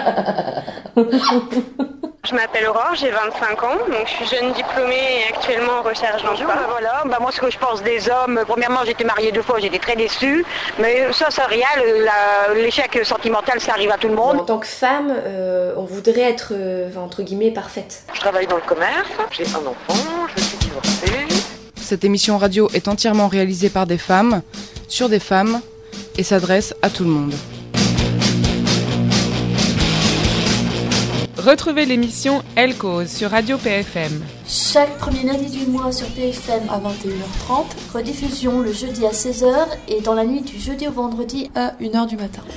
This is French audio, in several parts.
Je m'appelle Aurore, j'ai 25 ans, donc je suis jeune diplômée et actuellement en recherche d'emploi. Moi ce que je pense des hommes, premièrement j'étais mariée 2 fois, j'étais très déçue, mais ça rien, l'échec sentimental ça arrive à tout le monde. En tant que femme, on voudrait être entre guillemets parfaite. Je travaille dans le commerce, j'ai un enfant, je suis divorcée. Cette émission radio est entièrement réalisée par des femmes, sur des femmes, et s'adresse à tout le monde. Retrouvez l'émission Elle Cause sur Radio PFM. Chaque premier lundi du mois sur PFM à 21h30, rediffusion le jeudi à 16h et dans la nuit du jeudi au vendredi à 1h du matin.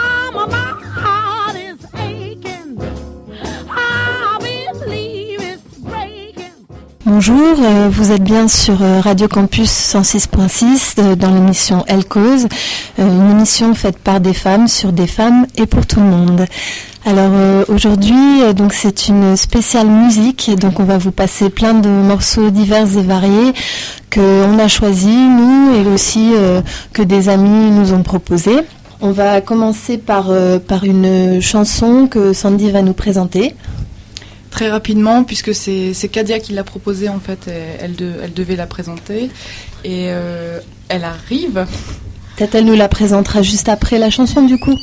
Bonjour, vous êtes bien sur Radio Campus 106.6 dans l'émission Elle Cause, une émission faite par des femmes, sur des femmes et pour tout le monde. Alors aujourd'hui, donc c'est une spéciale musique, donc on va vous passer plein de morceaux divers et variés qu'on a choisis nous et aussi que des amis nous ont proposés. On va commencer par une chanson que Sandy va nous présenter. Très rapidement, puisque c'est Kadia qui l'a proposée en fait, elle devait la présenter et elle arrive. Peut-être elle nous la présentera juste après la chanson du coup.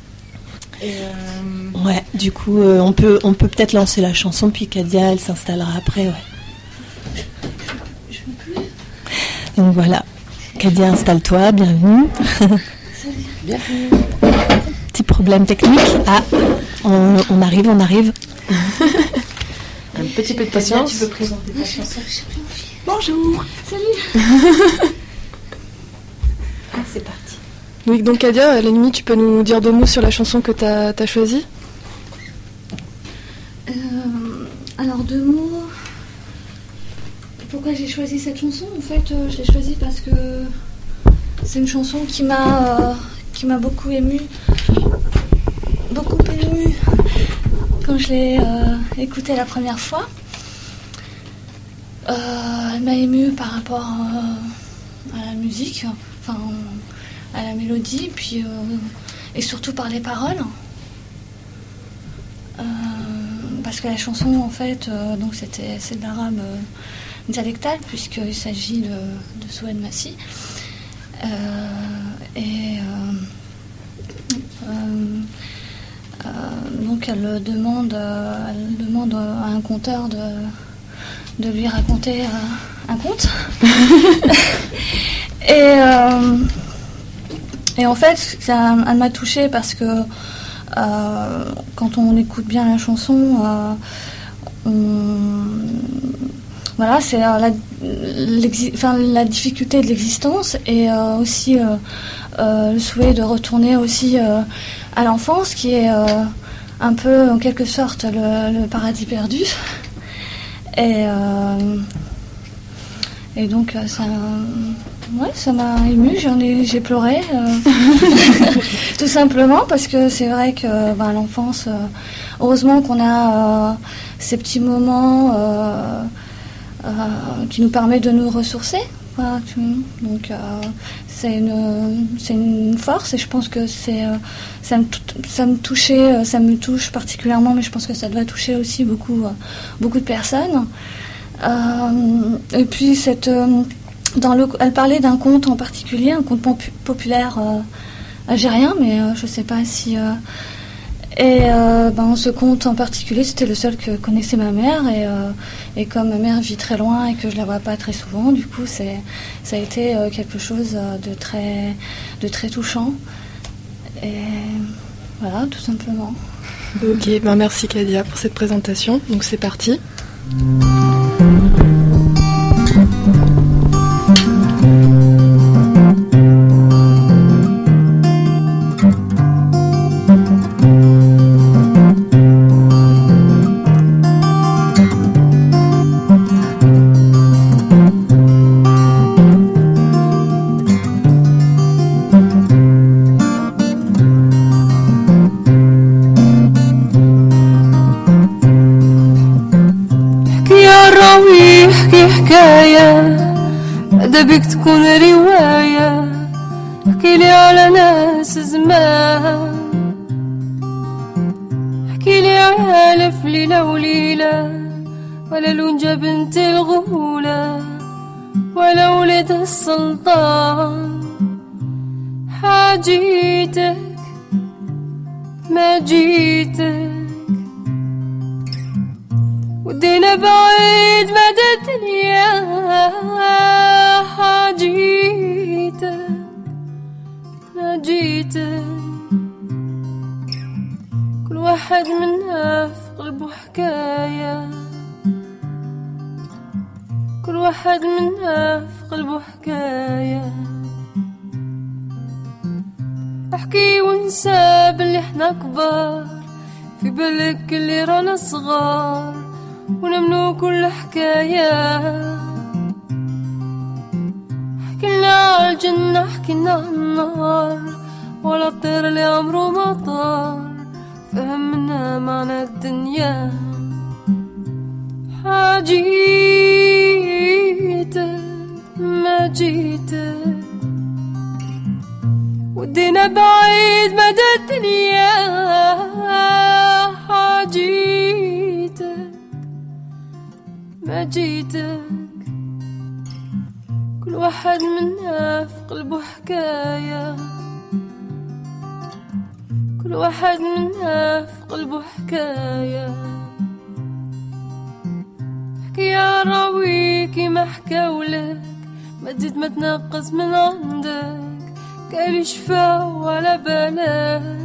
Ouais, du coup on peut peut-être lancer la chanson puis Kadia elle s'installera après. Ouais. Donc voilà, Kadia installe-toi, bienvenue. Bienvenue. Petit problème technique. Ah, on arrive. Un petit peu de patience. Tu peux présenter ta chanson. Bonjour. Salut. Ah, c'est parti. Oui, donc Kadia, à la limite, tu peux nous dire 2 mots sur la chanson que t'as choisie ? Alors 2 mots. Pourquoi j'ai choisi cette chanson ? En fait, je l'ai choisie parce que c'est une chanson qui m'a beaucoup émue. Beaucoup émue quand je l'ai écoutée la première fois. Elle m'a émue par rapport à la musique, enfin à la mélodie, puis et surtout par les paroles. Parce que la chanson, en fait, donc c'est de l'arabe dialectal, puisqu'il s'agit de Soued Massi. Donc elle demande à un conteur de lui raconter un conte. Et en fait, elle m'a touchée parce que quand on écoute bien la chanson, voilà, c'est la difficulté de l'existence et aussi le souhait de retourner aussi à l'enfance, qui est un peu en quelque sorte le paradis perdu. Et donc ça m'a émue, j'ai pleuré, tout simplement parce que c'est vrai que l'enfance, heureusement qu'on a ces petits moments qui nous permettent de nous ressourcer. Voilà, donc c'est une force et je pense que ça me touche particulièrement, mais je pense que ça doit toucher aussi beaucoup de personnes. Et puis elle parlait d'un conte en particulier, un conte populaire algérien, mais je ne sais pas si... ce conte en particulier, c'était le seul que connaissait ma mère, et comme ma mère vit très loin et que je la vois pas très souvent, du coup ça a été quelque chose de très touchant. Et voilà, tout simplement. Ok, merci Kadia pour cette présentation. Donc c'est parti. بك تكون رواية احكيلي على ناس زمان احكيلي على ألف ليلة وليلة، ولا لونجة بنت الغولة، ولا ولد السلطان. حاجيتك ما جيتك، ودينا بعيد مدى الدنيا. حاجيتك ما جيتك، كل واحد منا في قلبه حكاية، كل واحد منا في قلبه حكاية. احكي ونسى باللي احنا كبار، في بالك اللي رانا صغار، ونمنو كل حكاية. حكينا عالجنة حكينا عالنار، ولا الطير اللي عمره ما طار، فهمنا معنى الدنيا. حاجيتك ما جيتك، ودينا بعيد مدى الدنيا. حاجيتك ما جيتك، كل واحد منا في قلبه حكاية، كل واحد منا في قلبه حكاية. احكي يا راويكي ما حكاولك، ما تزيد ما تنقص من عندك، قال شفا ولا بالك.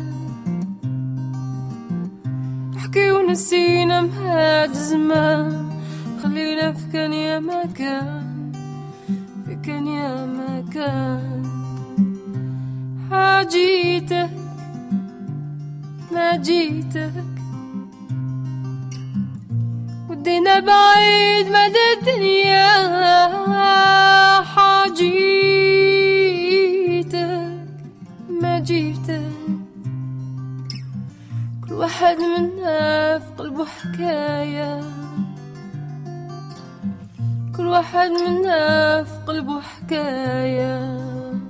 احكي ونسينا مهاد زمان، خلينا في كان يا ما كان، في كان يا ما كان. حاجيتك ما جيتك، ودينا بعيد مدى الدنيا. حاجيتك ما جيتك، كل واحد منا في قلبه حكاية، كل واحد منا في قلبه حكاية.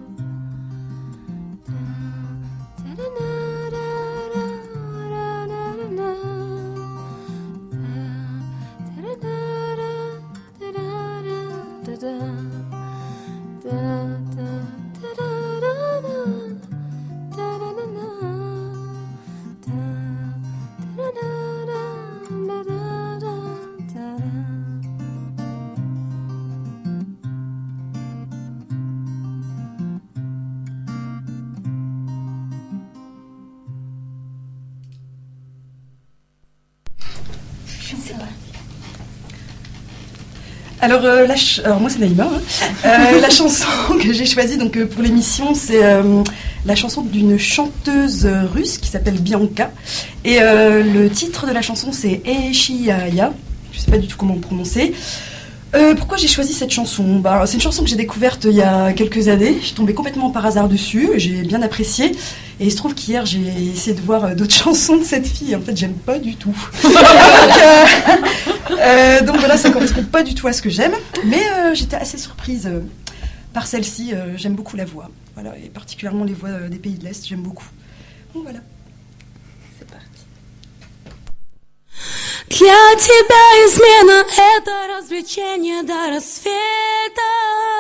Alors, moi c'est Naïma. La chanson que j'ai choisie donc, pour l'émission, c'est la chanson d'une chanteuse russe qui s'appelle Bianca. Et le titre de la chanson, c'est Eishiyaya. Je ne sais pas du tout comment prononcer. Pourquoi j'ai choisi cette chanson ? C'est une chanson que j'ai découverte il y a quelques années. Je suis tombée complètement par hasard dessus. J'ai bien apprécié. Et il se trouve qu'hier, j'ai essayé de voir d'autres chansons de cette fille. En fait, j'aime pas du tout. Donc voilà, ça correspond pas du tout à ce que j'aime. Mais j'étais assez surprise par celle-ci. J'aime beaucoup la voix. Voilà, et particulièrement les voix des pays de l'Est, j'aime beaucoup. Donc voilà. C'est parti. Для тебя измена — это развлечение до рассвета.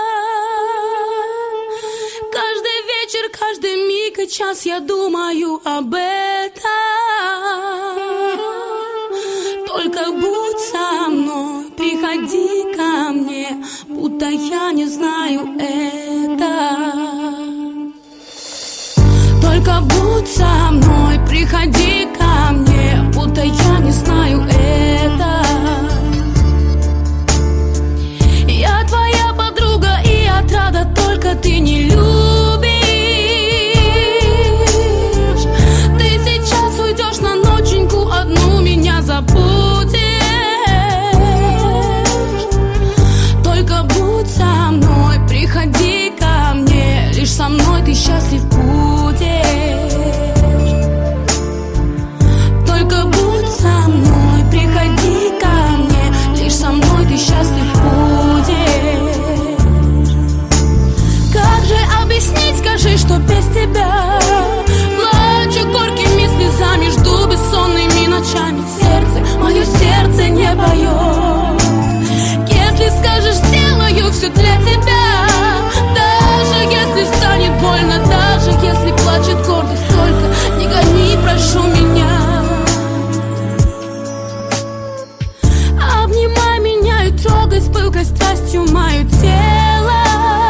Каждый вечер, каждый миг и час я думаю об этом. Только будь со мной, приходи ко мне, будто я не знаю это. Только будь со мной, приходи ко мне, будто я не знаю это. Я твоя подруга и отрада, только ты не любишь. Ты сейчас уйдешь на ноченьку, одну меня забудешь. Только будь со мной, приходи ко мне, лишь со мной ты счастлив будешь. Только будь со мной, приходи плачет гордость. Только не гони, прошу меня. Обнимай меня и трогай с пылкой страстью мое тело.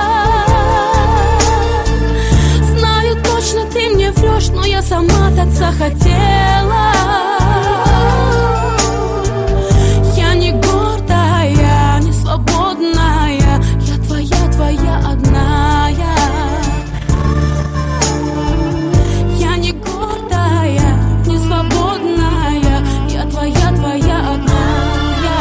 Знаю точно, ты мне врешь, но я сама так захотела. Я не гордая, не свободная, я твоя одная. Я не гордая, не свободная, я твоя одная.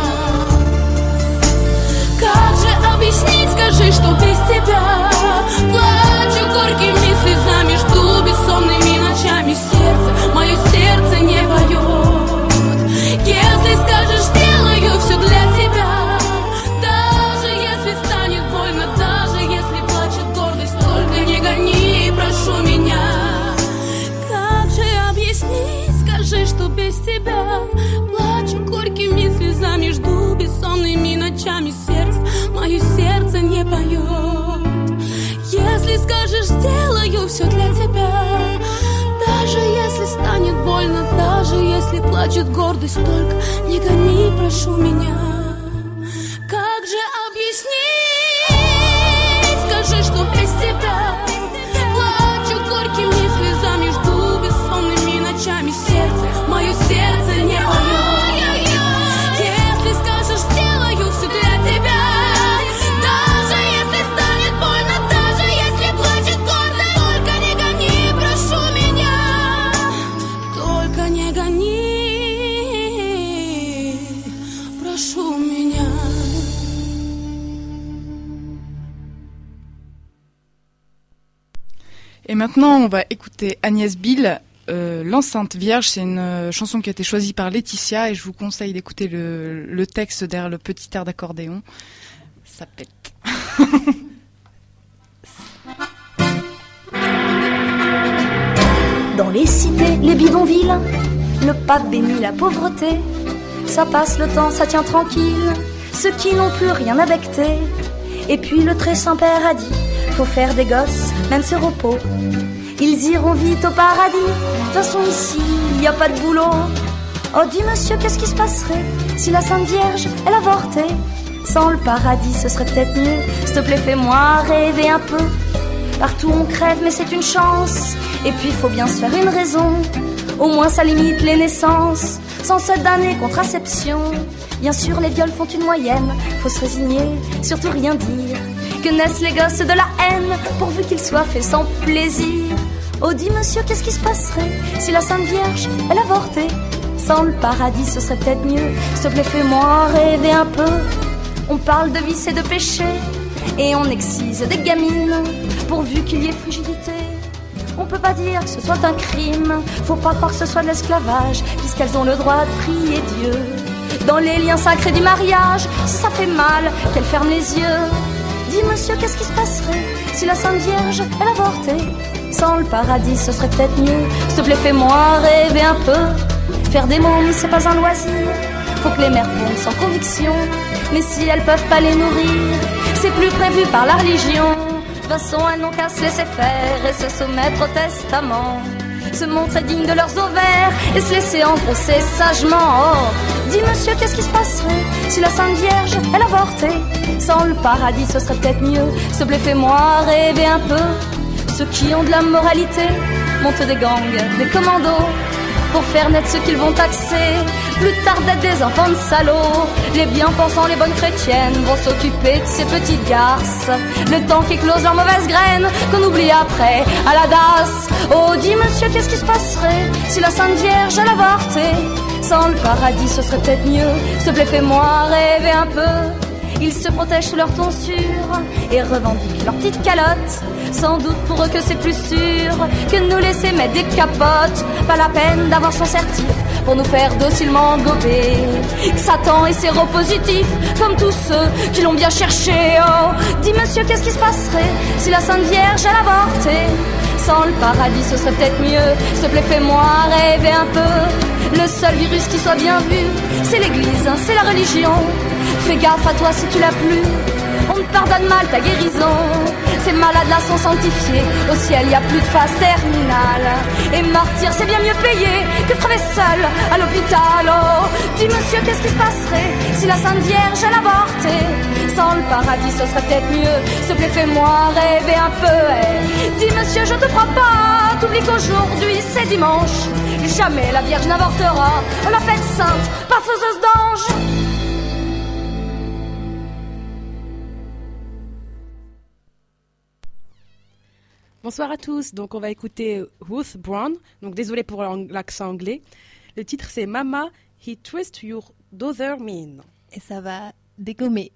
Как же объяснить, скажи, что без тебя плачу горькими слезами, жду бессонными ночами. Мое сердце не поет. Если скажешь, сделаю все для тебя. Даже если станет больно, даже если плачет гордость, только не гони, прошу меня. Как же объяснить, скажи, что без тебя плачу горькими слезами, жду бессонными ночами. Мое сердце не поет. Если скажешь, сделаю все для тебя. Даже если станет больно, даже если плачет гордость, только не гони, прошу меня. Как же объяснить, скажи, что без тебя плачу горькими слезами, жду бессонными ночами. Мое сердце не поет. Если скажешь, сделаю все для тебя. Даже если станет больно, даже если плачет гордость, только не гони, прошу меня. Только не гони, прошу меня. Et maintenant, on va écouter Agnès Bill, L'enceinte vierge. C'est une chanson qui a été choisie par Laetitia et je vous conseille d'écouter le texte derrière le petit air d'accordéon. Ça pète. Dans les cités, les bidonvilles, le pape bénit la pauvreté. Ça passe le temps, ça tient tranquille, ceux qui n'ont plus rien à becter. Et puis le très Saint-Père a dit, faut faire des gosses, même sur repos. Ils iront vite au paradis, de toute façon ici, y a pas de boulot. Oh dis monsieur, qu'est-ce qui se passerait si la Sainte Vierge, elle avortait? Sans le paradis, ce serait peut-être mieux. S'il te plaît, fais-moi rêver un peu. Partout on crève, mais c'est une chance. Et puis faut bien se faire une raison. Au moins ça limite les naissances. Sans cette année contraception. Bien sûr les viols font une moyenne. Faut se résigner, surtout rien dire. Que naissent les gosses de la haine, pourvu qu'ils soient faits sans plaisir. Oh dis monsieur, qu'est-ce qui se passerait si la Sainte Vierge, elle avortait? Sans le paradis, ce serait peut-être mieux. S'il te plaît, fais-moi rêver un peu. On parle de vice et de péché, et on excise des gamines, pourvu qu'il y ait frigidité. On peut pas dire que ce soit un crime, faut pas croire que ce soit de l'esclavage, puisqu'elles ont le droit de prier Dieu. Dans les liens sacrés du mariage, si ça fait mal, qu'elles ferment les yeux. Dis monsieur, qu'est-ce qui se passerait si la Sainte Vierge, elle avortait? Sans le paradis, ce serait peut-être mieux. S'il te plaît, fais-moi rêver un peu. Faire des mômes, c'est pas un loisir. Faut que les mères pondent sans conviction. Mais si elles peuvent pas les nourrir, c'est plus prévu par la religion. De toute façon, elles n'ont qu'à se laisser faire et se soumettre au testament. Se montrer dignes de leurs ovaires et se laisser engrosser sagement. Oh, dis monsieur, qu'est-ce qui se passerait si la Sainte Vierge, elle avortait? Sans le paradis, ce serait peut-être mieux. S'il te plaît, fais-moi rêver un peu. Ceux qui ont de la moralité montent des gangs, des commandos, pour faire naître ceux qu'ils vont taxer. Plus tard d'être des enfants de salauds. Les bien-pensants, les bonnes chrétiennes vont s'occuper de ces petites garces. Le temps qu'éclosent leurs mauvaises graines, qu'on oublie après à la DAS. Oh, dis monsieur, qu'est-ce qui se passerait si la Sainte Vierge, elle avortait? Sans le paradis, ce serait peut-être mieux. S'il te plaît, fais-moi rêver un peu. Ils se protègent sous leur tonsure et revendiquent leurs petites calottes. Sans doute pour eux que c'est plus sûr que de nous laisser mettre des capotes. Pas la peine d'avoir son certif pour nous faire docilement gober. Satan est séropositif comme tous ceux qui l'ont bien cherché. Oh, dis monsieur, qu'est-ce qui se passerait si la Sainte Vierge, elle avortait? Sans le paradis, ce serait peut-être mieux. S'il te plaît, fais-moi rêver un peu. Le seul virus qui soit bien vu, c'est l'église, c'est la religion. Fais gaffe à toi si tu l'as plus. on te pardonne mal ta guérison. Ces malades-là sont sanctifiés, au ciel y a plus de phase terminale. Et martyr c'est bien mieux payé que crever seul à l'hôpital. Oh, dis monsieur qu'est-ce qui se passerait si la Sainte Vierge elle avortait? Sans le paradis ce serait peut-être mieux, s'il te plaît fais-moi rêver un peu. Hey. Dis monsieur je te crois pas, t'oublies qu'aujourd'hui c'est dimanche. Jamais la Vierge n'avortera, on l'a faite sainte, pas faiseuse d'ange. Bonsoir à tous, donc on va écouter Ruth Brown, donc désolé pour l'accent anglais. Le titre c'est Mama, He Twist Your Daughter Mean. Et ça va dégommer.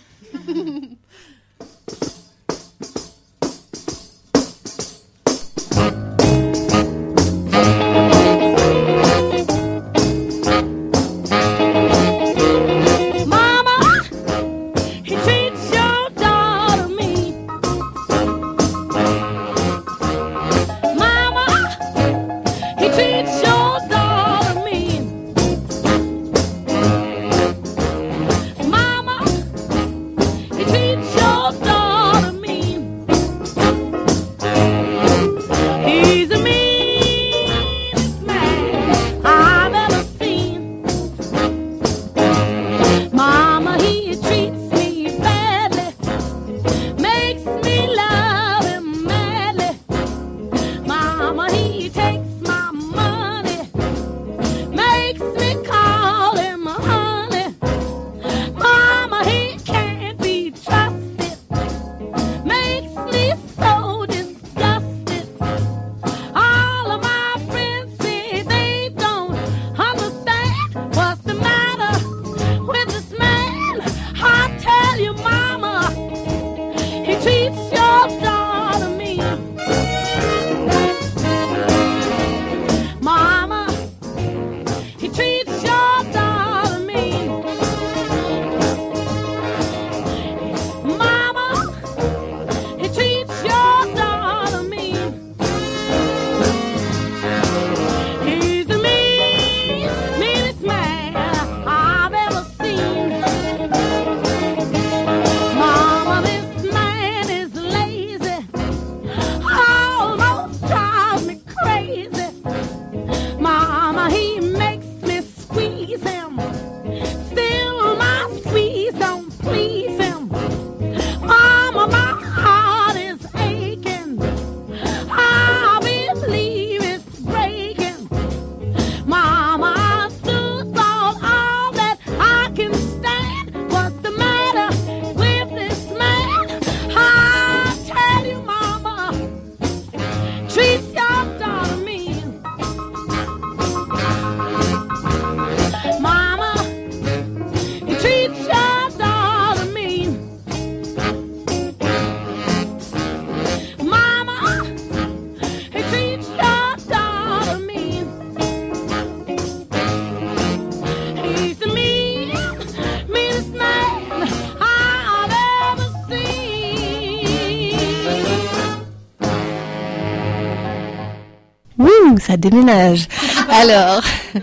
Ça déménage. Alors,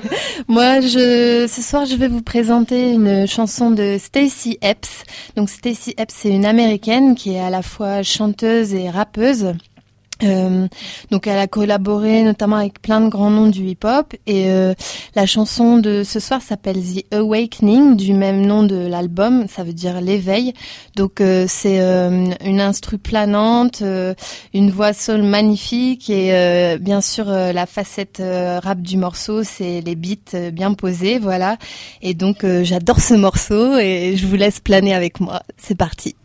moi, ce soir, je vais vous présenter une chanson de Stacey Epps. Donc, Stacey Epps, c'est une Américaine qui est à la fois chanteuse et rappeuse. Donc elle a collaboré notamment avec plein de grands noms du hip-hop et la chanson de ce soir s'appelle The Awakening, du même nom de l'album, ça veut dire l'éveil. Donc c'est une instru planante, une voix soul magnifique et bien sûr la facette rap du morceau, c'est les beats bien posés, voilà. Et donc j'adore ce morceau et je vous laisse planer avec moi. C'est parti.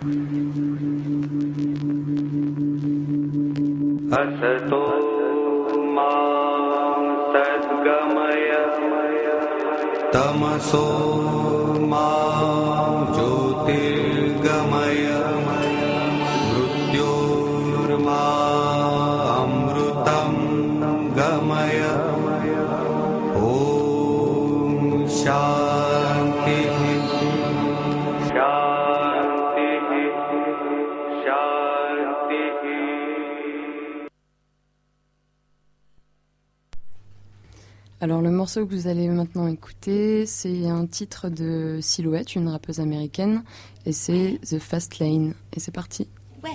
Asato ma sadgamaya tamaso ma jyotirgamaya mrityorma amrutam gamaya om shanti shanti shanti. Alors le morceau que vous allez maintenant écouter, c'est un titre de Silhouette, une rappeuse américaine, et c'est The Fast Lane. Et c'est parti. Ouais.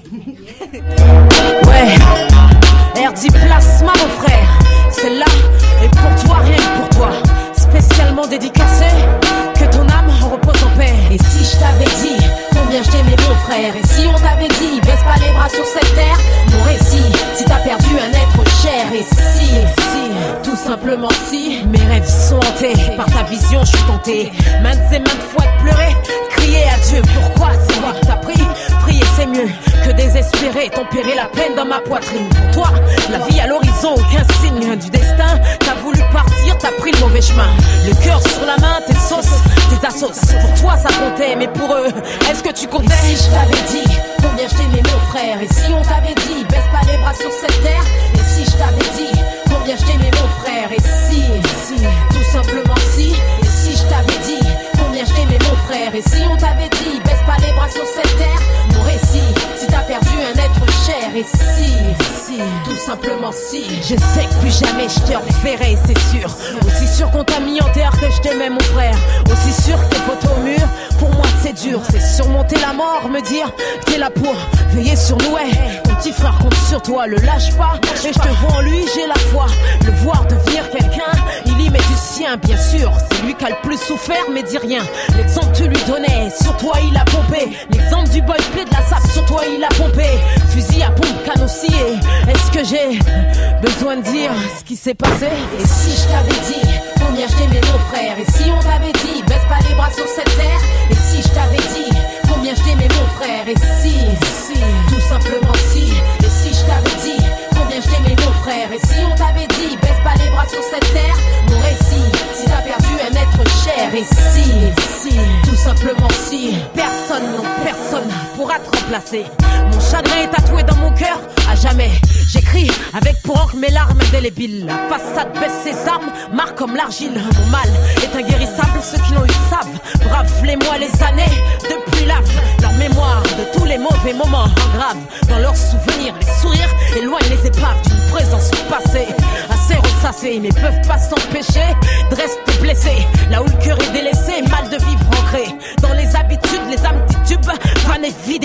RD Plasma, mon frère. Celle-là est pour toi, rien que pour toi. Spécialement dédicacé, que ton âme repose en paix. Et si je t'avais dit combien je t'aimais, mon frère, et si on t'avait dit baisse pas les bras sur cette terre, mon récit, si t'as perdu un être cher, et si, tout simplement si, mes rêves sont hantés par ta vision, je suis tenté maintes et maintes fois de pleurer, crier à Dieu. Pourquoi c'est moi qui t'as pris? Prier c'est mieux que désespérer, tempérer la peine dans ma poitrine. Pour toi, la vie à l'horizon, aucun signe du destin. T'as voulu partir, t'as pris le mauvais chemin. Le cœur sur la main, tes sauces, tes assos. Pour toi ça comptait, mais pour eux, est-ce que tu comptais? Et si je t'avais dit combien je t'aimais, mon frère, et si on t'avait dit baisse pas les bras sur cette terre, et si je t'avais dit combien je t'aimais, mon frère, et si, tout simplement si, et si je t'avais dit combien je t'aimais, mon frère, et si on t'avait dit baisse pas les bras sur cette terre, mon récit, si t'as perdu un être cher, et si, tout simplement si, je sais que plus jamais je te reverrai, c'est sûr. Aussi sûr qu'on t'a mis en terre que je t'aimais, mon frère, aussi sûr que tes photos au mur, pour moi c'est dur, c'est surmonter la mort, me dire t'es là pour veiller sur nous, ouais. Ton petit frère compte sur toi, le lâche pas, et je te vois en lui, j'ai la foi, le voir devenir quelqu'un, il y met du sien, bien sûr, c'est lui qui a le plus souffert, mais dis rien, l'exemple tu lui donnais, sur toi il a pompé, l'exemple du boy play de la sape, sur toi il a pompé, fusil à pompe, canne aussi, et est-ce que j'ai besoin de dire ce qui s'est passé? Et si je t'avais dit combien je t'aimais, mon frère, et si on t'avait dit baisse pas les bras sur cette terre, et si je t'avais dit combien je t'aimais, mon frère, et si, tout simplement si, et si je t'avais dit combien je t'aimais, mon frère, et si on t'avait dit baisse pas les bras sur cette terre, mon récit, si t'as perdu un être cher, et si, tout simplement si, personne, non personne pourra te remplacer. Mon chagrin est tatoué dans mon cœur à jamais. J'écris avec pour encre mes larmes indélébiles. La façade baisse ses armes, marque comme l'argile. Mon mal est inguérissable, ceux qui l'ont eu savent. Brave les mois, les années, depuis lave leur mémoire de tous les mauvais moments engravent dans leurs souvenirs. Les sourires éloignent les épaves d'une présence passée. Assez ressassés, mais peuvent pas s'empêcher de rester blessés. Là où le cœur est délaissé, mal de vivre ancré dans les habitudes, les âmes titubes, vannes et vidées.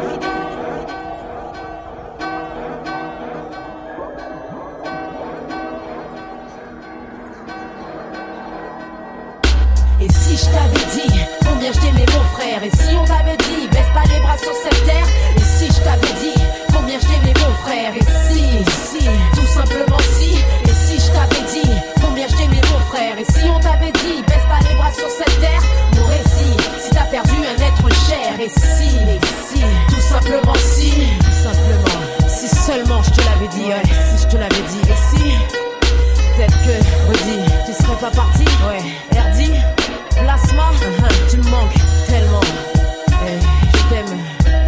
Et si je t'avais dit combien je t'aimais, mon frère, et si on t'avait dit baisse pas les bras sur cette terre, et si je t'avais dit combien je t'aimais, mon frère, et si, tout simplement si, et si je t'avais dit combien je t'aimais, mon frère, et si on t'avait dit baisse pas les bras sur cette terre, mon récit, si t'as perdu un être cher, et si, tout simplement si, si seulement je te l'avais dit, ouais, si je te l'avais dit, et si, peut-être que, redis, tu serais pas parti, ouais, RD Plasma, tu me manques tellement. Je t'aime.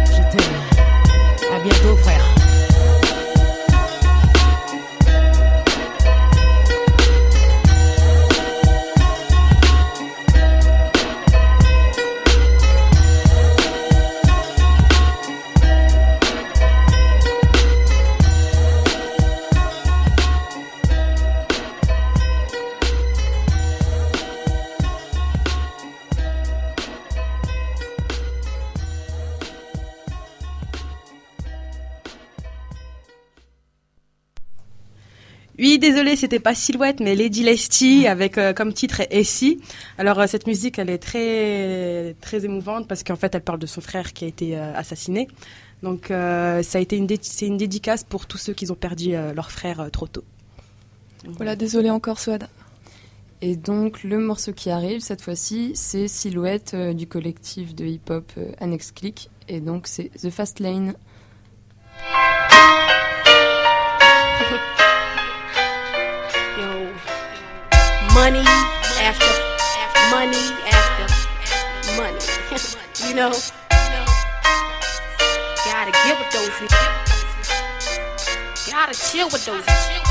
À bientôt, frère. Oui, désolé, c'était pas Silhouette, mais Lady Lesty avec comme titre Essie. Alors cette musique, elle est très très émouvante parce qu'en fait, elle parle de son frère qui a été assassiné. Donc ça a été c'est une dédicace pour tous ceux qui ont perdu leur frère trop tôt. Voilà, désolé encore, Souad. Et donc le morceau qui arrive cette fois-ci, c'est Silhouette du collectif de hip-hop Annex Click. Et donc c'est The Fast Lane. Yo, money after money after money. You know, gotta give with those niggas. Gotta chill with those niggas. You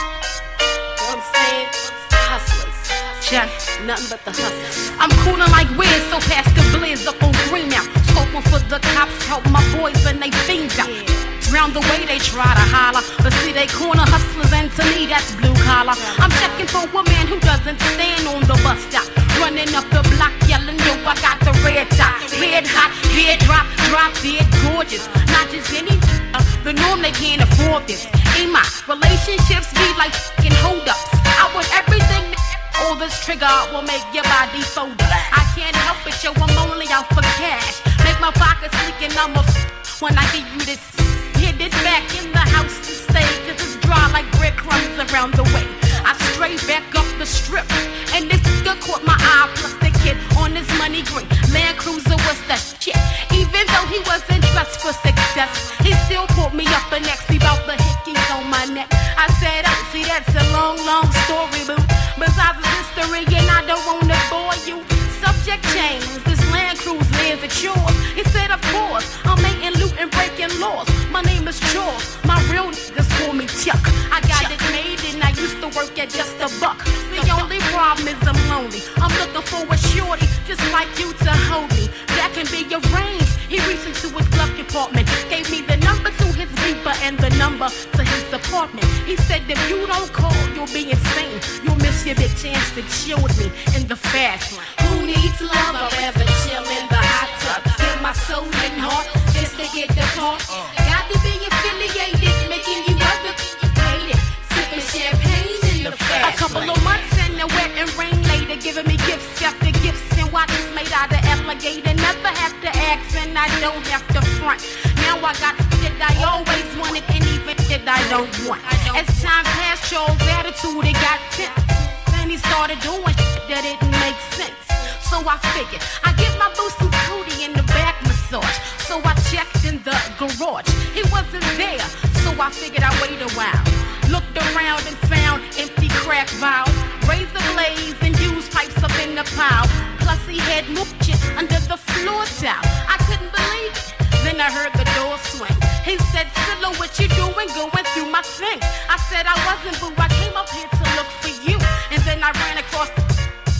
know what I'm saying? Hustlers. Just nothing but the hustlers. I'm coolin' like Wiz, so past the blizz up on Green now. Scoping for the cops, help my boys and they fiends out. Round the way they try to holler, but see they corner hustlers and to me that's blue collar. I'm checking for a man who doesn't stand on the bus stop, running up the block yelling, yo, I got the red top, red hot, red drop, drop dead gorgeous. Not just any the norm, they can't afford this. In my relationships be like fucking hold ups. I want everything. All this trigger will make your body fold up. I can't help it, yo, I'm only out for cash. Make my pockets leak and I'm a when I give you this. Hit it back in the house to stay, cause it's dry like breadcrumbs around the way. I stray back up the strip, and this nigga caught my eye, plus the kid on his money green Land Cruiser was that shit. Even though he wasn't dressed for success, he still pulled me up and asked me about the hickeys on my neck. I said, oh, see, that's a long, long story, boo. Besides the history, and I don't wanna bore you. Subject change, this Land Cruiser is it yours? He said, of course, I'm making loot and breaking laws. My name is Charles, my real niggas call me Chuck. I got it made and I used to work at just $1. The only problem is I'm lonely. I'm looking for a shorty just like you to hold me. That can be arranged. He reached into his glove compartment, gave me the number to his beeper and the number to his apartment. He said if you don't call, you'll be insane. You'll miss your big chance to chill with me in the fast lane. Who needs love? I'd rather chill in the hot tub. Give my soul and heart just to get the part. Got to be affiliated, making you other hated. Sipping champagne in the fast. A couple of months in the wet and rain later, giving me gifts after gifts and watches made out of alligator. Never have to ask and I don't have to front. Now I got shit I always wanted and even shit I don't want. As time passed, Charles' attitude it got tense. Then he started doing shit that didn't make sense. So I figured I give my boo some booty in the back massage. So I checked in the garage. He wasn't there, so I figured I'd wait a while. Looked around and found empty crack vials. Raised the blaze and used pipes up in the pile. Plus he had mooching under the floor towel. I couldn't believe it. Then I heard the door swing. He said, Silla, what you doing going through my things? I said I wasn't, boo, I came up here to look for you. And then I ran across the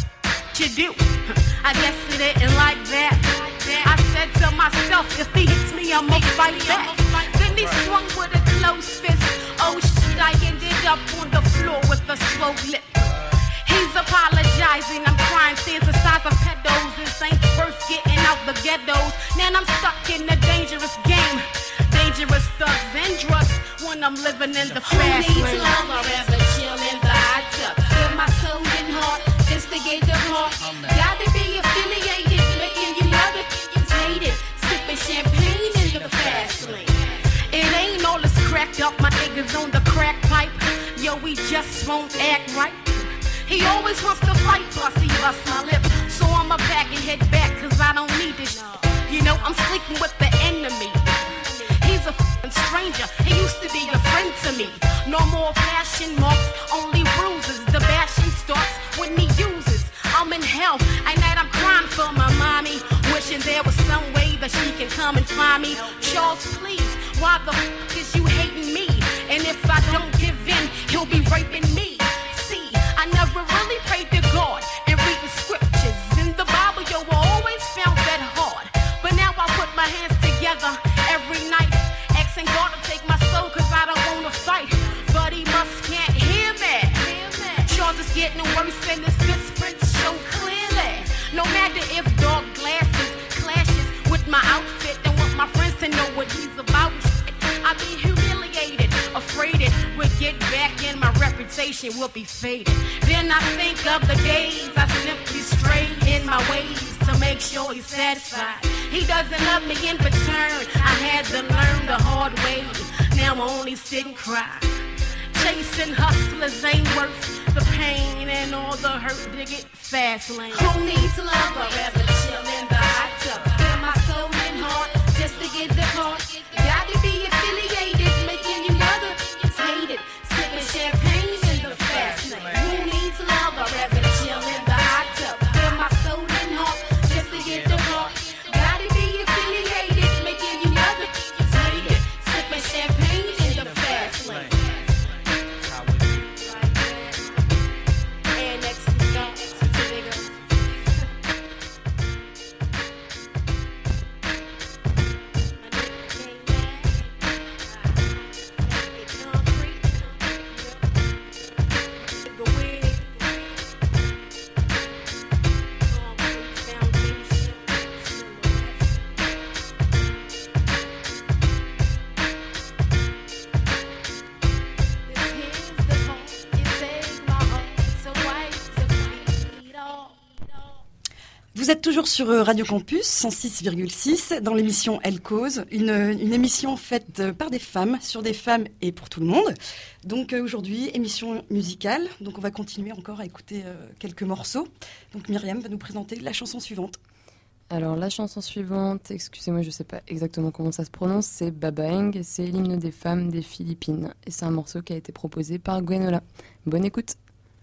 you do. I guess it didn't like that. I said to myself, if he hits me, I'ma fight back. Then he swung with a close fist. Oh shit, I ended up on the floor with a slow lip. He's apologizing, I'm crying tears the size of pedos. This ain't worth getting out the ghettos. Now I'm stuck in a dangerous game. Dangerous thugs and drugs when I'm living in the fast lane. Who needs love? I'd rather chill in the hot tub. Feel my soul and heart just to get the heart. Gotta be affiliated, making you love it, hated. Sipping champagne in the fast lane. It ain't all this cracked up, my niggas on the crack pipe. Yo, we just won't act right. He always wants to fight, plus he busts my lip. So I'ma pack and head back, cause I don't need this. You know, I'm sleeping with the enemy. He's a f***ing stranger, he used to be a friend to me. No more passion marks, only bruises. The bashing starts when he uses. I'm in hell, and that I'm crying for my mommy. Wishing there was some way that she can come and find me. Charles, please, why the f*** is you hating me? And if I don't give in, he'll be raping me. See, I never really prayed to God and reading scriptures. In the Bible, yo, I always found that hard. But now I put my hands together every night, asking God to take my soul, cause I don't wanna fight. But he must can't hear me. Charles is getting worse and his footprints show clearly. No matter if dark glasses clashes with my outfit and want my friends to know what he's about. I'll be humiliated, afraid it would get back and my reputation will be faded. Then I think of the days I simply strayed in my ways to make sure he's satisfied. He doesn't love me in return. I had to learn the hard way. Now I only sit and cry. chasing hustlers ain't worth the pain and all the hurt. Dig it, fast lane. Who needs love? I'd rather chill in the hot tub. Feel my soul and heart just to get the part. Gotta be affiliated, making you mother hated. Sipping champagne in the fast lane. Who needs love? I'd rather chill in the hot tub. Feel my soul and heart just to get the part. Gotta be affiliated, making you mother hated. Sipping champagne in the fast lane. Vous êtes toujours sur Radio Campus 106,6 dans l'émission Elle Cause, une émission faite par des femmes, sur des femmes et pour tout le monde. Donc aujourd'hui, émission musicale, donc on va continuer encore à écouter quelques morceaux. Donc Myriam va nous présenter la chanson suivante. Alors la chanson suivante, excusez-moi, je ne sais pas exactement comment ça se prononce, c'est Babaeng, c'est l'hymne des femmes des Philippines. Et c'est un morceau qui a été proposé par Gwenola. Bonne écoute.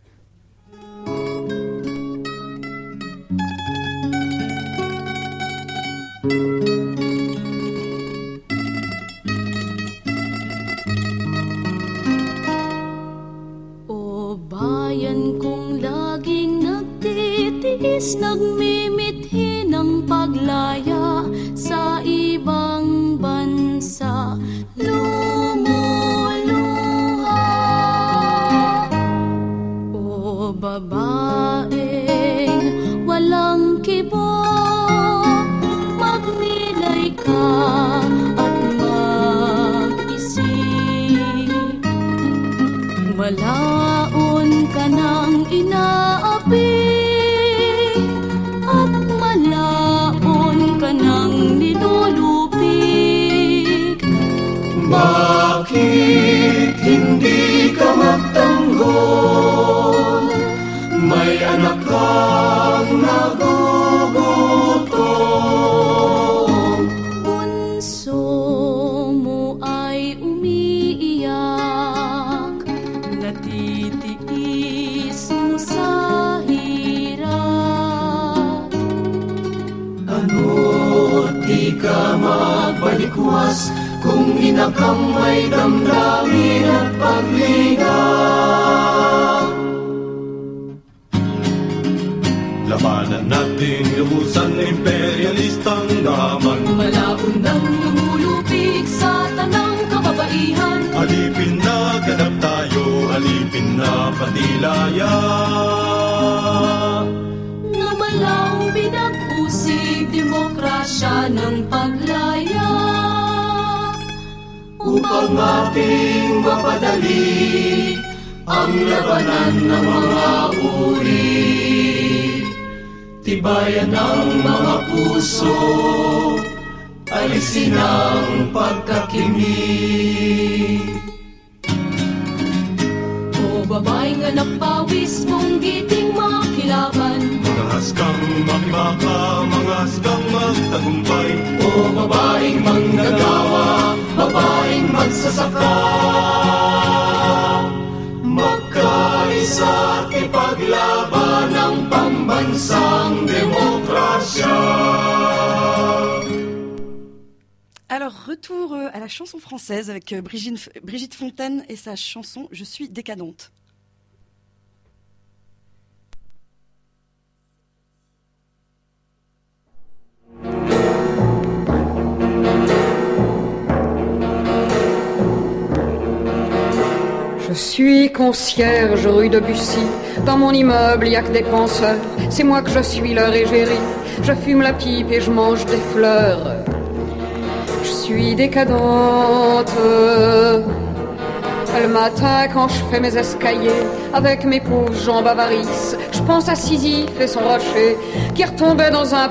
O bayan kong laging nagtitiis, nagmimithi ng paglaya sa ibang bansa, lumuluha. O babaeng walang kibo, magnilay ka at mag-isip. Malaon ka ng inaapi at malaon ka ng nilulupig. Bakit hindi ka magtanggol? May anak kang nagugutom. Bunso mo ay umiiyak, natitiis mo sa hirap. Ano't di ka magbalikwas kung ina kang may damdamin at paglingap. Labanan natin lubusan imperialistang gaman. Malaon ng lumulupig sa tanang kababaihan. Alipin na ganap tayo, alipin na patilaya. Na malaw pinag-usig demokrasya ng paglaya. Upang ating mapadali ang labanan ng mga uri. Tibayan ng mga puso, alisin ang pagkakimig. O babaeng anak pawis mong giting makilaban. Mga haskang makimaka, mga haskang magtagumpay. O babaeng manggagawa, babaeng magsasaka. Magkaisa at ipaglaban ang pambansang demokrasya. Alors, retour à la chanson française avec Brigitte Fontaine et sa chanson « Je suis décadente ». Je suis concierge rue de Bussy. Dans mon immeuble, y a que des penseurs. C'est moi que je suis leur égérie. Je fume la pipe et je mange des fleurs. Je suis décadente. Le matin, quand je fais mes escaliers, avec mes pauvres jambes avarices, je pense à Sisyphe et son rocher, qui retombait dans un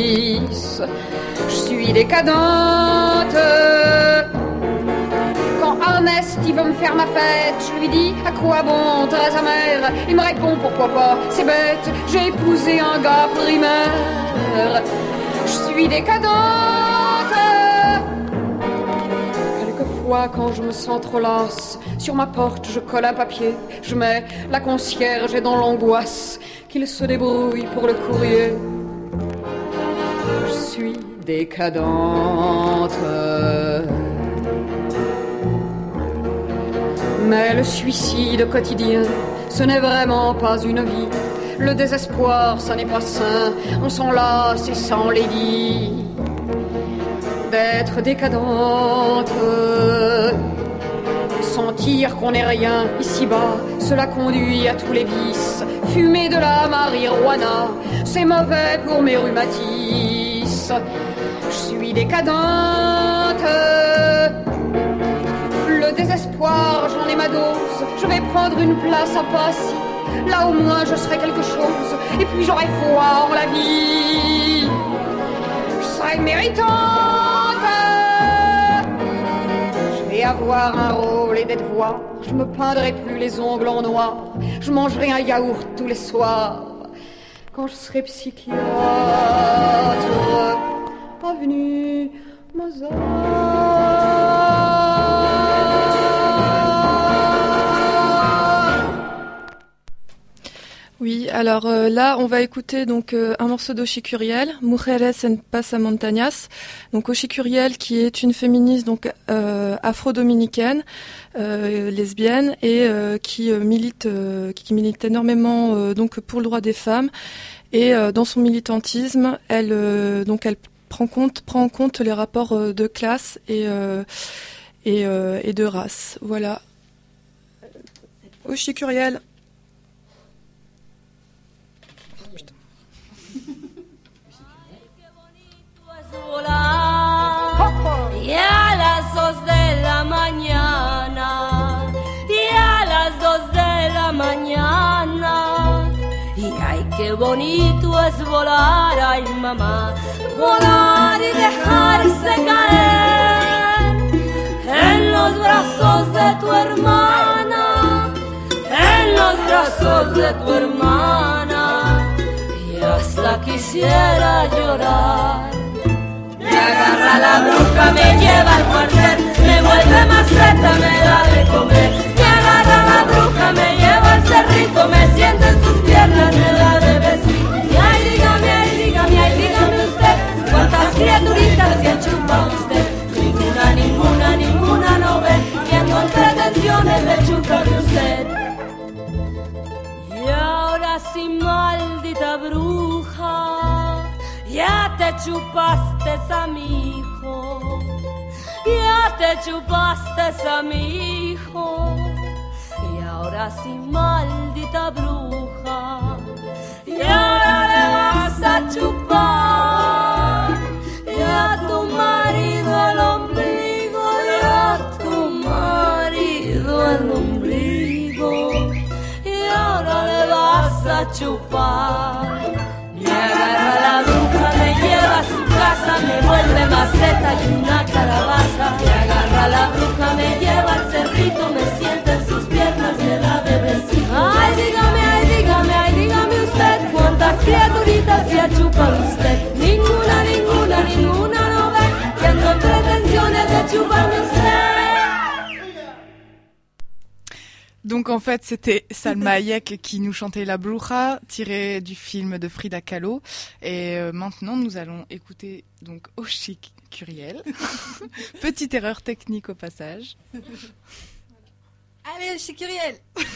précipice. Je suis décadente. Quand en harness, il veut me faire ma fête. Je lui dis, à quoi bon, très amer. Il me répond, pourquoi pas, c'est bête, j'ai épousé un gars primaire. Je suis décadente. Quelquefois, quand je me sens trop lasse, sur ma porte, je colle un papier. Je mets la concierge et dans l'angoisse qu'il se débrouille pour le courrier. Je suis décadente. Mais le suicide quotidien, ce n'est vraiment pas une vie. Le désespoir, ça n'est pas sain. On s'en lasse et s'en les dit. D'être décadente, sentir qu'on n'est rien ici-bas, cela conduit à tous les vices. Fumer de la marijuana, c'est mauvais pour mes rhumatismes. Je suis décadente. Le désespoir, j'en ai ma dose. Je vais prendre une place à Passy. Là au moins je serai quelque chose. Et puis j'aurai foi en la vie. Je serai méritante. Je vais avoir un rôle et des devoirs. Je me peindrai plus les ongles en noir. Je mangerai un yaourt tous les soirs. Quand je serai psychiatre, avenue Mozart. Oui, alors là, on va écouter donc un morceau d'Oshi Curiel, Mujeres en Pasamontañas. Donc Oshi Curiel, qui est une féministe donc afro-dominicaine, lesbienne et qui milite énormément donc pour le droit des femmes. Et dans son militantisme, elle prend en compte les rapports de classe et de race. Voilà. Oshi Curiel. Y a las 2 de la mañana, y a las 2 de la mañana, y ay qué bonito es volar, ay mamá, volar y dejarse caer en los brazos de tu hermana, en los brazos de tu hermana, y hasta quisiera llorar. Me agarra la bruja, me lleva al cuartel, me vuelve maceta, me da de comer. Me agarra la bruja, me lleva al cerrito, me sienta en sus piernas, me da de besito. Y ay, dígame usted, ¿cuántas criaturitas se chupa usted? Ninguna no ve, que ando en pretensiones de chuparme usted. Y ahora sí, maldita bruja, ya te chupaste a mi hijo, ya te chupaste a mi hijo. Y ahora sí, maldita bruja, y ahora le vas a chupar ya a tu marido el ombligo, ya a tu marido el ombligo. Y ahora le vas a chupar. Me agarra la bruja, me lleva a su casa, me vuelve maceta y una calabaza. Me agarra la bruja, me lleva al cerrito, me sienta en sus piernas, me da de besito. Ay, dígame usted, ¿cuántas criaturitas se ha chupado usted? Ninguna no ve, que ando en pretensiones de chuparme usted. Donc en fait c'était Salma Hayek qui nous chantait La Bruja, tirée du film de Frida Kahlo. Et maintenant nous allons écouter donc Oshi Curiel. Petite erreur technique au passage. Allez Oshi Curiel.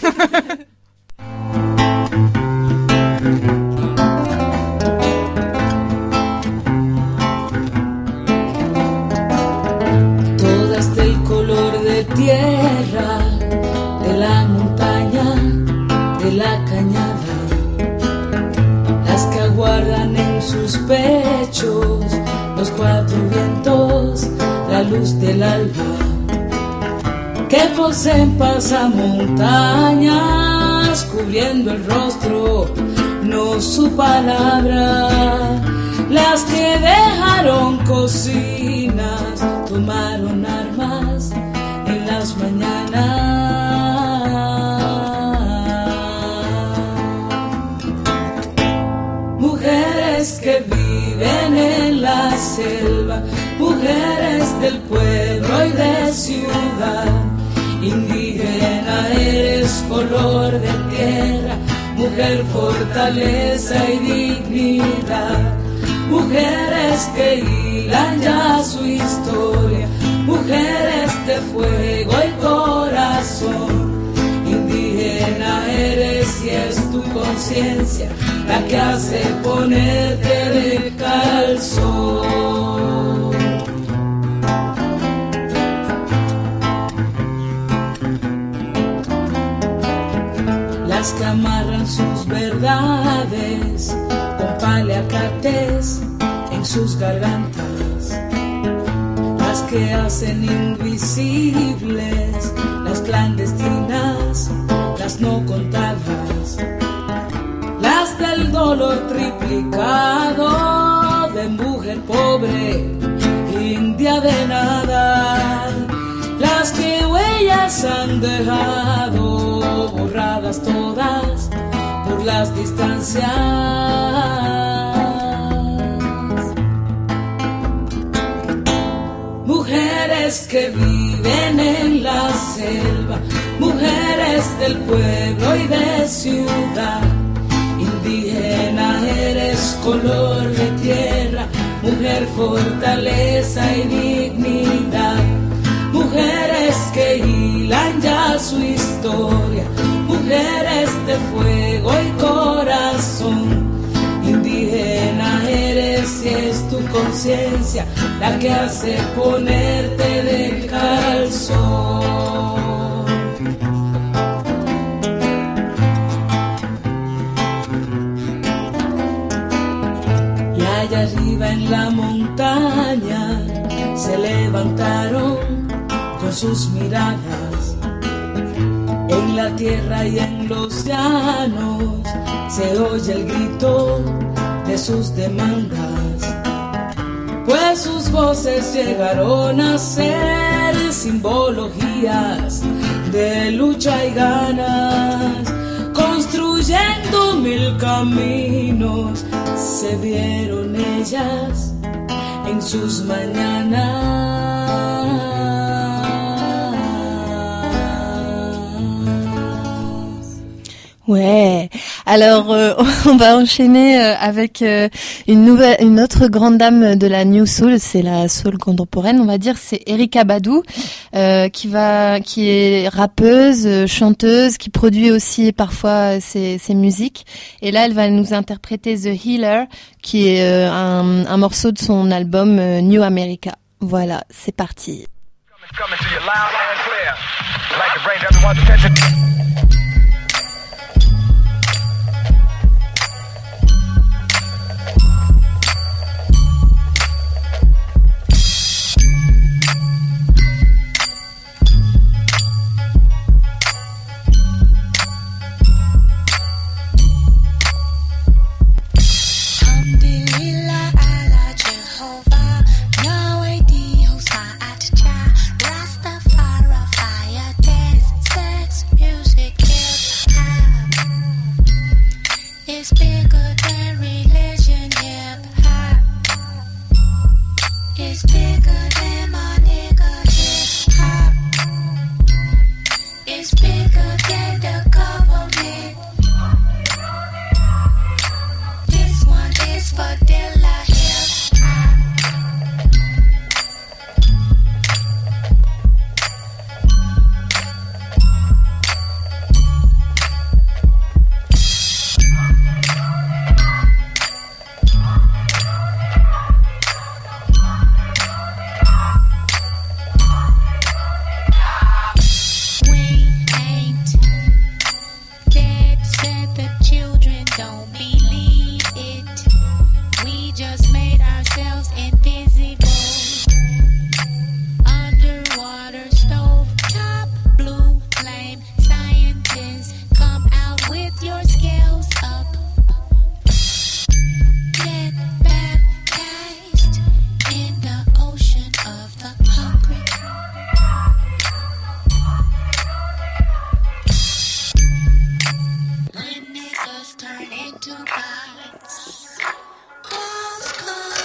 Todas del color de tierra, de la montaña, de la cañada, las que aguardan en sus pechos los 4 vientos, la luz del alba, que poseen pasamontañas, cubriendo el rostro, no su palabra, las que dejaron cocinas, tomaron armas en las viven en la selva, mujeres del pueblo y de ciudad. Indígena eres color de tierra, mujer fortaleza y dignidad. Mujeres que hilan ya su historia, mujeres de fuego y corazón. Indígena eres y es tu conciencia la que hace ponerte de calzón. Las que amarran sus verdades con paliacates en sus gargantas, las que hacen invisibles las clandestinas, las no contadas, las del dolor triplicado de mujer pobre, india de nada, las que huellas han dejado borradas todas por las distancias. Mujeres que viven en la selva, mujeres del pueblo y de ciudad. Indígena eres color de tierra, mujer fortaleza y dignidad. Mujeres que hilan ya su historia, mujeres de fuego y corazón. Indígena eres y es tu conciencia la que hace ponerte de calzón. Y allá arriba en la montaña se levantaron con sus miradas. En la tierra y en los llanos se oye el grito de sus demandas, pues sus voces llegaron a ser simbologías de lucha y ganas. Construyendo 1000 caminos se vieron ellas en sus mañanas. Ouais. Alors on va enchaîner avec une autre grande dame de la New Soul, c'est la soul contemporaine, on va dire, c'est Erykah Badu qui est rappeuse, chanteuse, qui produit aussi parfois ses musiques. Et là, elle va nous interpréter The Healer, qui est un morceau de son album New America. Voilà, c'est parti. Coming to you loud and clear. I'd like to bring everyone's attention. Turn into gods. Walls close.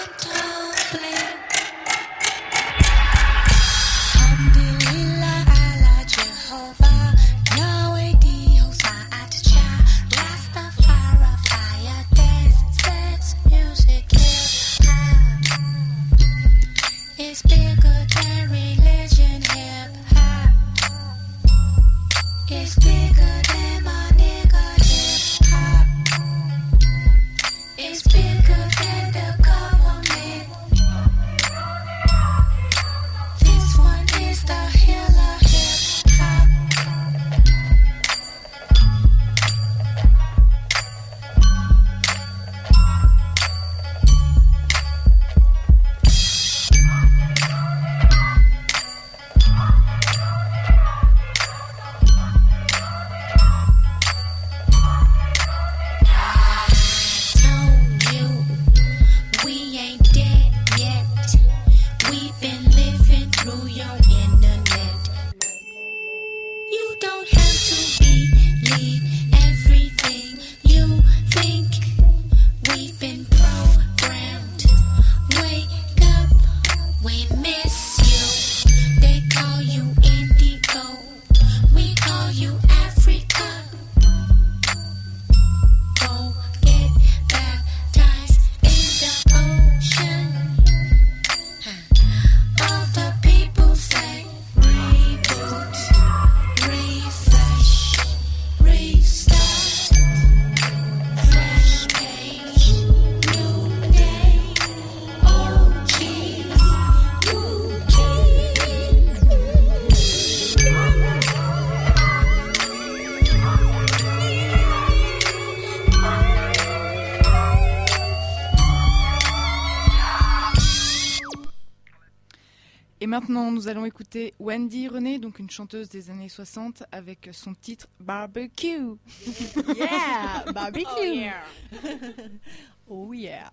Et maintenant, nous allons écouter Wendy René, donc une chanteuse des années 60, avec son titre Barbecue. Yeah, barbecue. Oh yeah. Oh yeah.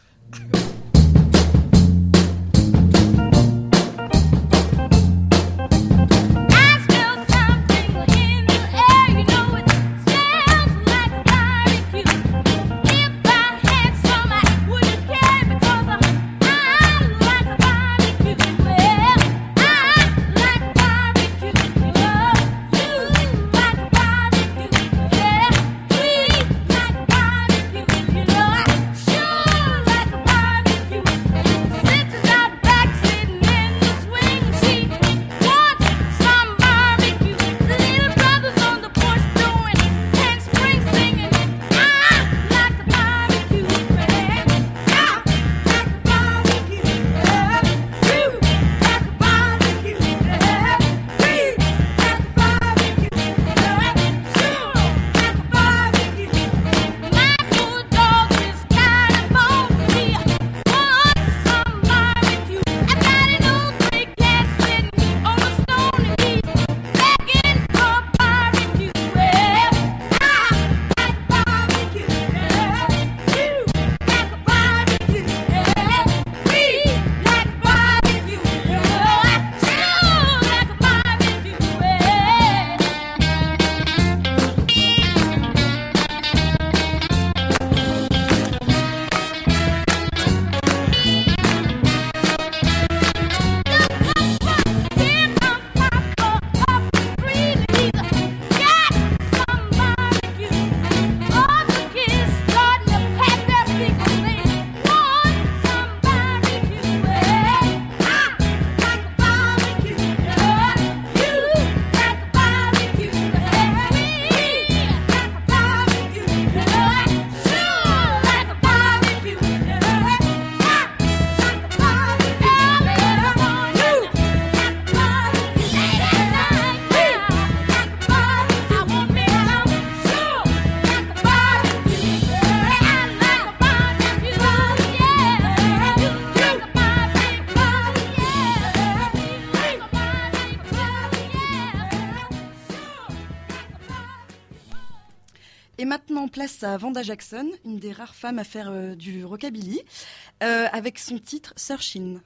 Et maintenant, place à Vanda Jackson, une des rares femmes à faire du rockabilly, avec son titre Searchin'.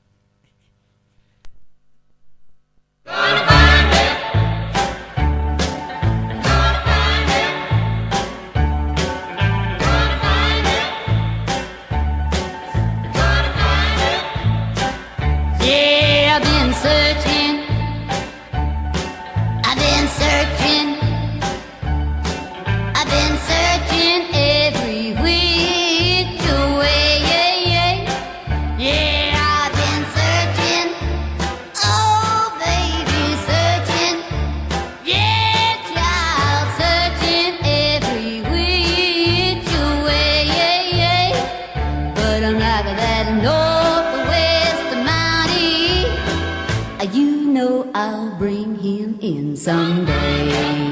Yeah, I've been searching. I've been searching. I've been searching every which way. Yeah, I've been searching. Oh, baby, searching. Yeah, child, searching every which way. But I'm like that northwest mountie. You know I'll bring him in someday.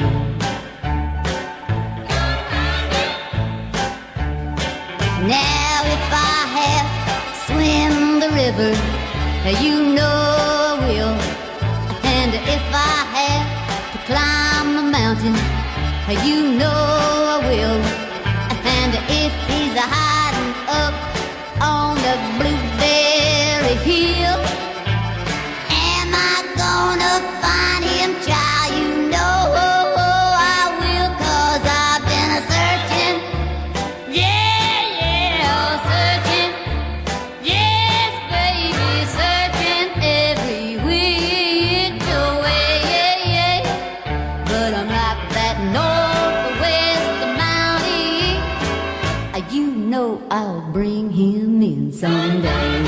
Now if I have to swim the river, you know I will. And if I have to climb the mountain, you know I will. And if he's hiding up on the Blueberry Hill, am I gonna find him, child? You know I will, 'cause I've been searching. Yeah, searching. Yes, baby, searching every which way. But I'm like that northwest mountie. You know I'll bring him in someday.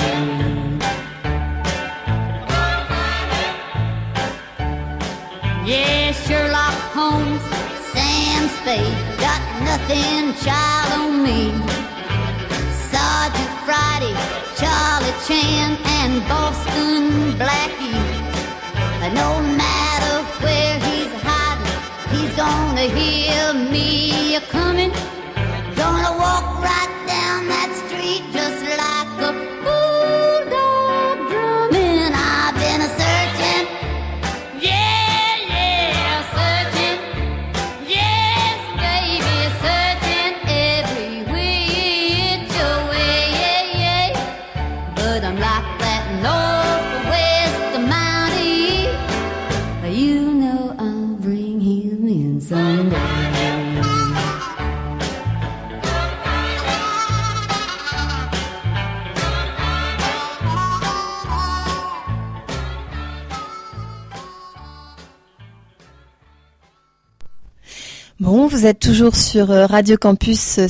Yeah, Sherlock Holmes, Sam Spade, got nothing, child, on me. Sergeant Friday, Charlie Chan, and Boston Blackie. No matter where he's hiding, he's gonna hear me a-coming. Gonna walk right down that street just like a bulldog drumming. I've Bon, vous êtes toujours sur Radio Campus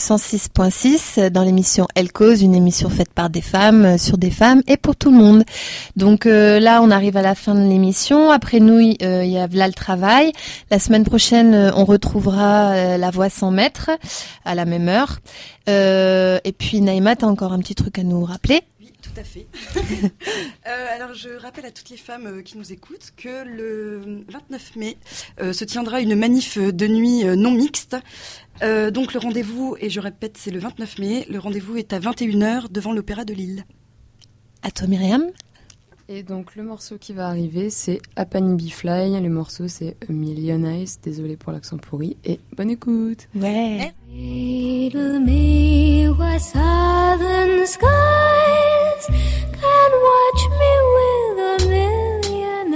106.6 dans l'émission Elle Cause, une émission faite par des femmes, sur des femmes et pour tout le monde. Donc là, on arrive à la fin de l'émission. Après nous, il y a V'là le travail. La semaine prochaine, on retrouvera La Voix sans maître à la même heure. Et puis Naïma, t'as encore un petit truc à nous rappeler ? Tout à fait. Alors, je rappelle à toutes les femmes qui nous écoutent que le 29 mai se tiendra une manif de nuit non mixte. Donc, le rendez-vous, et je répète, c'est le 29 mai, le rendez-vous est à 21h devant l'Opéra de Lille. À toi, Myriam. Et donc, le morceau qui va arriver, c'est Apani Bifly. Le morceau, c'est A Million Eyes. Désolée pour l'accent pourri. Et bonne écoute. Ouais. Cradle me where southern skies can watch me with a million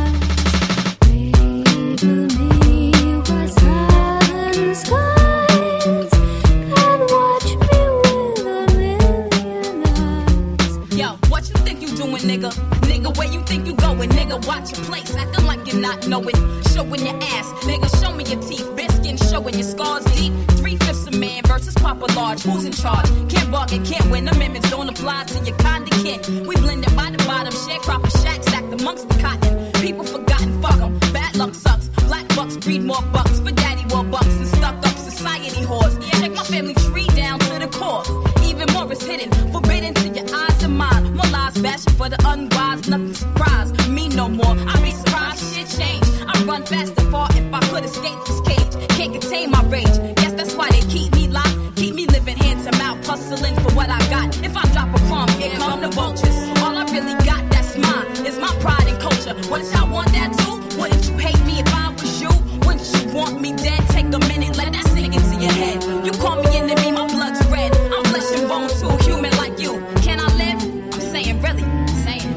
eyes. Cradle me where southern skies can watch me with a million eyes. Yo, what you think you doing, nigga? Nigga, where you think you going? Nigga, watch your place, acting like you're not knowing. Showing your ass, nigga, show me your teeth. Bare skin showing your scars deep. 3/5 a man versus Papa Large. Who's in charge? Can't bargain, can't win. Amendments don't apply to your kind of kid. We blended by the bottom, sharecropper shack stacked amongst the cotton. People forgotten, fuck 'em. Bad luck sucks. Black bucks breed more bucks. For daddy war bucks and stuck up society whores. Check my family tree down to the core. Even more is hidden, forbidden to your eyes and mine. More lies bashing for the unwise, nothing surprise me no more. I be surprised shit changed. I run fast and far if I could escape this cage. Can't contain my rage. Yes, that's why they keep me locked. Keep me living hand to mouth, hustling for what I got. If I drop a crumb, here come the vultures. All I really got, that's mine, is my pride and culture. What if y'all want that too? Wouldn't you hate me if I was you? Wouldn't you want me dead? Take a minute, let that sink into your head. You call me enemy, my blood's red. I'm flesh and bone too, human like you. Can I live? I'm saying really, I'm saying.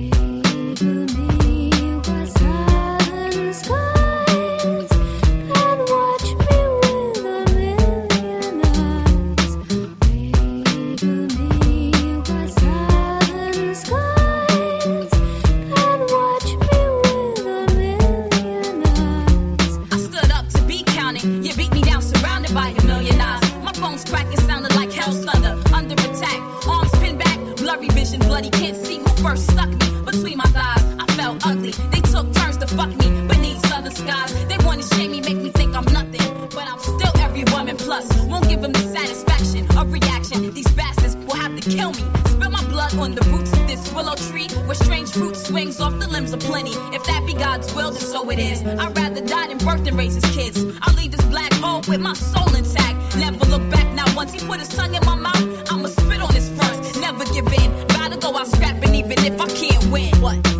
Bloody can't see who first stuck me between my thighs. I felt ugly. They took turns to fuck me beneath southern skies. They want to shame me, make me think I'm nothing, but I'm still every woman plus. Won't give them the satisfaction of reaction. These bastards will have to kill me. Spill my blood on the roots of this willow tree where strange fruit swings off the limbs of plenty. If that be God's will, then so it is. I'd rather die than birth than raise his kids. I'll leave this black hole with my soul intact. Never look back now. Once he put his tongue in my mouth, I'ma spit on his front. Never give in. Gotta go out scrapping even if I can't win. What?